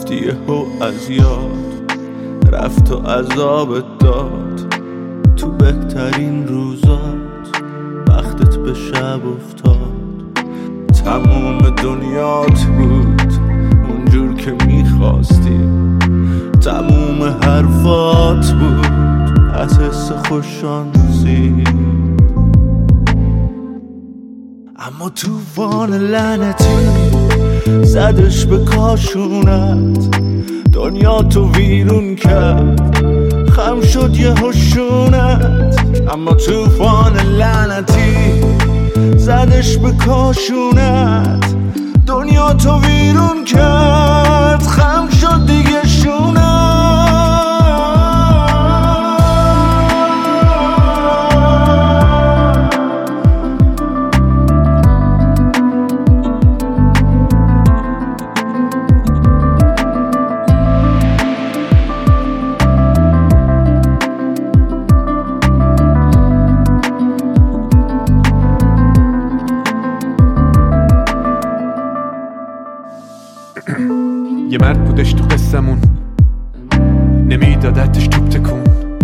رفتی یهو از یاد، رفت و عذابت داد تو بهترین روزات، وقتت به شب افتاد. تموم دنیات بود اونجور که میخواستی، تموم حرفات بود از حس خوششانسی. اما توفان لعنتی زدش به کاشونت، دنیا تو ویرون کرد، خم شد یه هشونت. اما توفان لعنتی زدش به کاشونت، دنیا تو ویرون کرد، خم شد دیگه شونت. یه مرد بودش تو قصمون، نمیدادتش توپ تکون،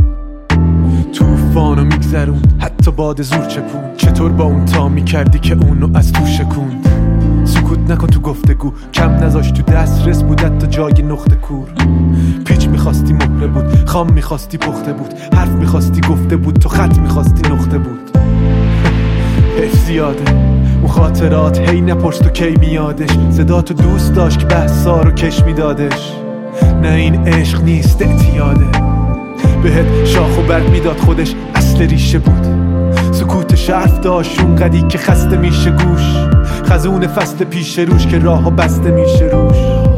توفانو میگذرون حتی باد زور چپون. چطور با اون تا میکردی که اونو از تو شکوند؟ سکوت نکن تو گفتگو، کم نذاش تو دسترس بودت تا جای نقطه کور. پیچ میخواستی مهره بود، خام میخواستی پخته بود، حرف میخواستی گفته بود، تو خط میخواستی نقطه بود. حیف زیاده اون خاطرات، هی نپرس تو کی میادش. صدا تو دوست داشت که بحثا رو کش میدادش. نه این عشق نیست اعتیاده، بهت شاخ و برگ میداد خودش اصل ریشه بود. سکوت حرف داشت اونقدی که خسته میشه گوش، خزون فصل پیش روش که راه ها بسته میشه روش.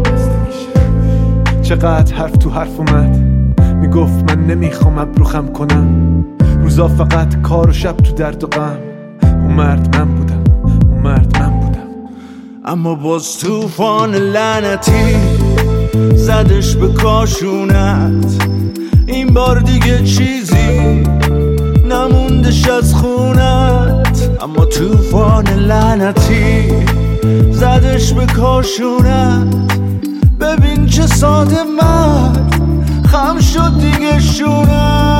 چقدر حرف تو حرف اومد، میگفت من نمیخوام ابرو خم کنم، روزا فقط کار و شب تو درد و غم. اون مرد من بودم، اون مرد من بودم. اما باز توفان لعنتی زدش به کاشونت، این بار دیگه چیزی نموندش از خونت. اما توفان لعنتی زدش به کاشونت، ببین چه ساده مرد خم شد دیگه شونت.